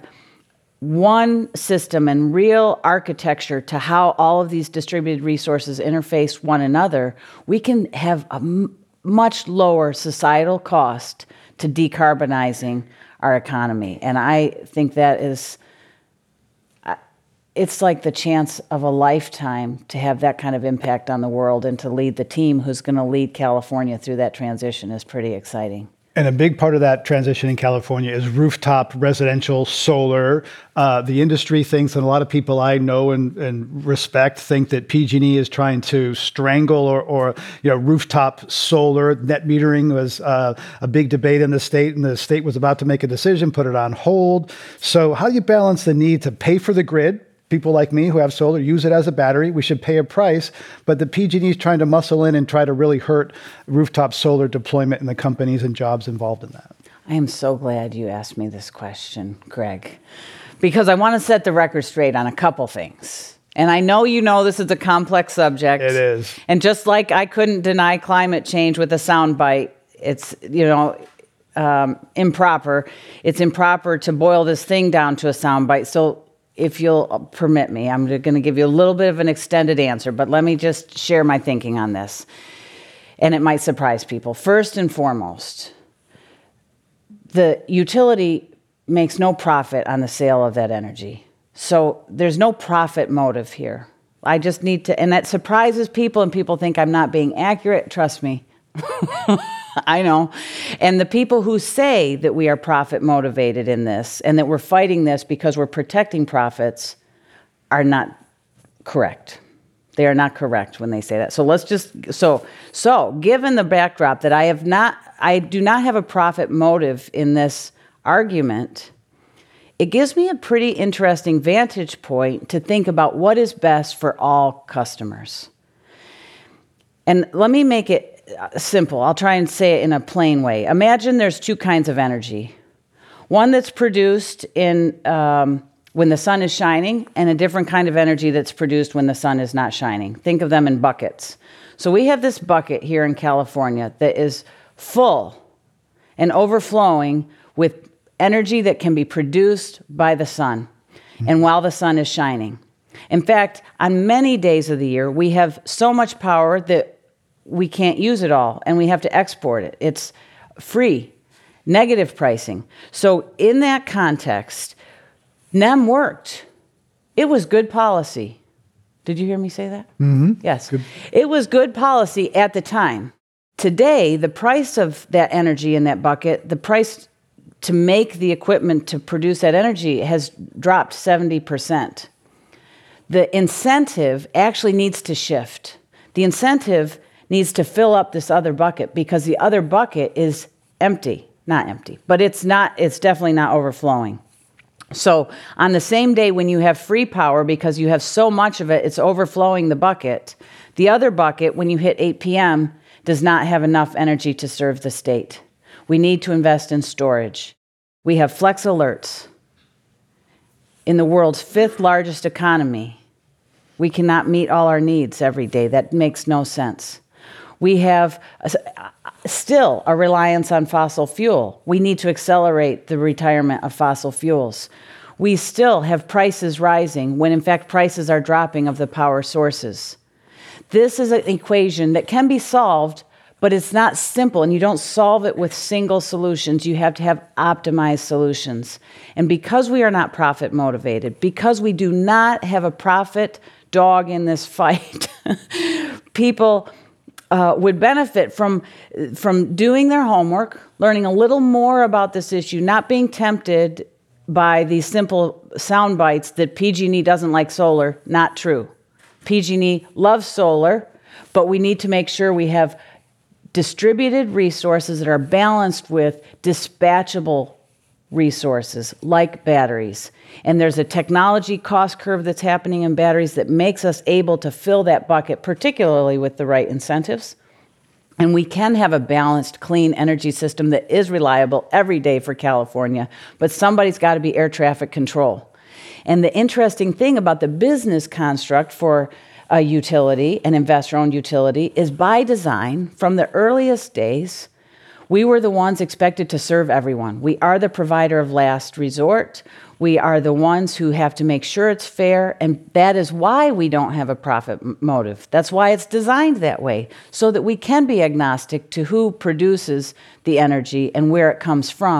one system and real architecture to how all of these distributed resources interface one another, we can have a m- much lower societal cost to decarbonizing our economy. And I think that is, it's like the chance of a lifetime to have that kind of impact on the world and to lead the team who's going to lead California through that transition is pretty exciting. And a big part of that transition in California is rooftop residential solar. Uh, the industry thinks, and a lot of people I know and, and respect think that P G and E is trying to strangle or, or you know, rooftop solar. Net metering was uh, a big debate in the state, and the state was about to make a decision, put it on hold. So how do you balance the need to pay for the grid? People like me who have solar use it as a battery. We should pay a price, but the P G and E is trying to muscle in and try to really hurt rooftop solar deployment and the companies and jobs involved in that. I am so glad you asked me this question, Greg, because I want to set the record straight on a couple things. And I know you know this is a complex subject. It is. And just like I couldn't deny climate change with a soundbite, it's, you know, um, improper. It's improper to boil this thing down to a soundbite. So if you'll permit me, I'm going to give you a little bit of an extended answer, but let me just share my thinking on this. And it might surprise people. First and foremost, the utility makes no profit on the sale of that energy. So there's no profit motive here. I just need to, and that surprises people, and people think I'm not being accurate. Trust me. I know. And the people who say that we are profit motivated in this and that we're fighting this because we're protecting profits are not correct. They are not correct when they say that. So let's just, so, so given the backdrop that I have not, I do not have a profit motive in this argument, it gives me a pretty interesting vantage point to think about what is best for all customers. And let me make it simple. I'll try and say it in a plain way. Imagine there's two kinds of energy. One that's produced in um, when the sun is shining, and a different kind of energy that's produced when the sun is not shining. Think of them in buckets. So we have this bucket here in California that is full and overflowing with energy that can be produced by the sun, mm-hmm. and while the sun is shining. In fact, on many days of the year, we have so much power that we can't use it all, and we have to export it. It's free, negative pricing. So in that context, N E M worked. It was good policy. Did you hear me say that? Mm-hmm. Yes. Good. It was good policy at the time. Today, the price of that energy in that bucket, the price to make the equipment to produce that energy has dropped seventy percent. The incentive actually needs to shift. The incentive needs to fill up this other bucket because the other bucket is empty. Not empty, but it's not, it's definitely not overflowing. So on the same day when you have free power because you have so much of it, it's overflowing the bucket, the other bucket, when you hit eight p.m., does not have enough energy to serve the state. We need to invest in storage. We have Flex Alerts. In the world's fifth largest economy, we cannot meet all our needs every day. That makes no sense. We have a, still a reliance on fossil fuel. We need to accelerate the retirement of fossil fuels. We still have prices rising when in fact prices are dropping of the power sources. This is an equation that can be solved, but it's not simple, and you don't solve it with single solutions. You have to have optimized solutions. And because we are not profit motivated, because we do not have a profit dog in this fight, people Uh, would benefit from from doing their homework, learning a little more about this issue, not being tempted by these simple sound bites that P G and E doesn't like solar. Not true. P G and E loves solar, but we need to make sure we have distributed resources that are balanced with dispatchable resources like batteries. And there's a technology cost curve that's happening in batteries that makes us able to fill that bucket, particularly with the right incentives. And we can have a balanced, clean energy system that is reliable every day for California, but somebody's got to be air traffic control. And the interesting thing about the business construct for a utility, an investor-owned utility, is by design, from the earliest days, we were the ones expected to serve everyone. We are the provider of last resort. We are the ones who have to make sure it's fair, and that is why we don't have a profit m- motive. That's why it's designed that way, so that we can be agnostic to who produces the energy and where it comes from.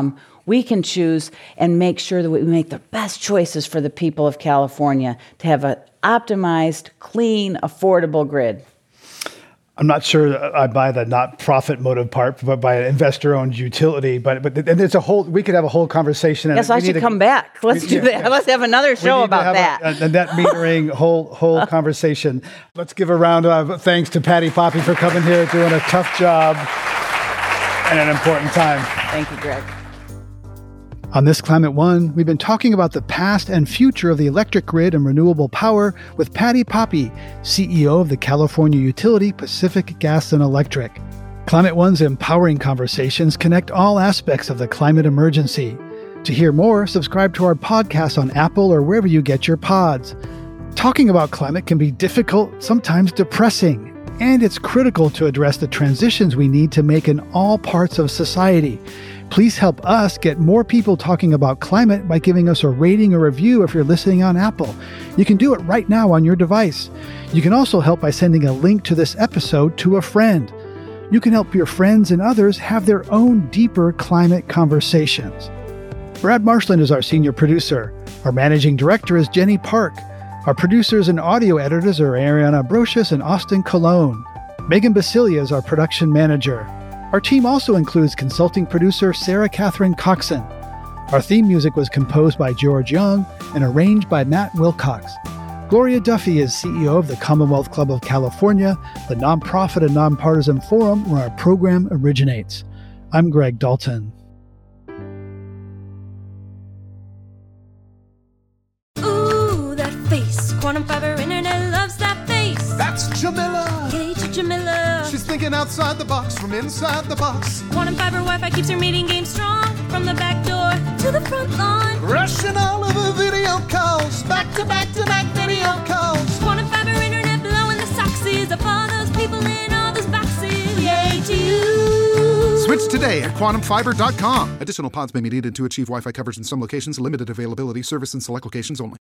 we can choose and make sure that we make the best choices for the people of California to have an optimized, clean, affordable grid. I'm not sure I buy the not profit motive part, but by an investor-owned utility. But but and it's a whole. We could have a whole conversation. Yes, I should to, come back. Let's we, do that. Yeah. Let's have another show about that. A, a net metering whole whole conversation. Let's give a round of thanks to Patti Poppe for coming here, doing a tough job and an important time. Thank you, Greg. On this Climate One, we've been talking about the past and future of the electric grid and renewable power with Patti Poppe, C E O of the California utility Pacific Gas and Electric. Climate One's empowering conversations connect all aspects of the climate emergency. To hear more, subscribe to our podcast on Apple or wherever you get your pods. Talking about climate can be difficult, sometimes depressing, and it's critical to address the transitions we need to make in all parts of society. Please help us get more people talking about climate by giving us a rating or review if you're listening on Apple. You can do it right now on your device. You can also help by sending a link to this episode to a friend. You can help your friends and others have their own deeper climate conversations. Brad Marshland is our senior producer. Our managing director is Jenny Park. Our producers and audio editors are Ariana Brocious and Austin Colon. Megan Basilia is our production manager. Our team also includes consulting producer Sarah Catherine Coxon. Our theme music was composed by George Young and arranged by Matt Wilcox. Gloria Duffy is C E O of the Commonwealth Club of California, the nonprofit and nonpartisan forum where our program originates. I'm Greg Dalton. Ooh, that face. Quantum fiber internet loves that face. That's Jamila. Hey, Jamila. She's thinking outside the box from inside the box. Quantum fiber Wi-Fi keeps her meeting game strong. From the back door to the front lawn. Rushing all of her video calls. Back to back to back video calls. Quantum fiber internet blowing the soxies up all those people in all those boxes. Yay to you. Switch today at quantum fiber dot com. Additional pods may be needed to achieve Wi-Fi coverage in some locations. Limited availability. Service in select locations only.